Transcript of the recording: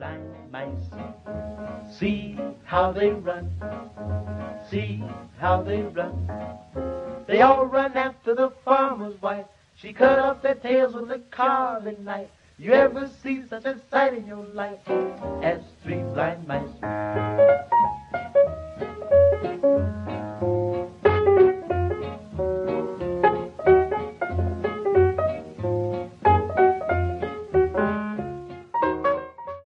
blind mice. See how they run, see how they run. They all run after the farmer's wife. She cut off their tails with a carving knife. You ever see such a sight in your life as three blind mice?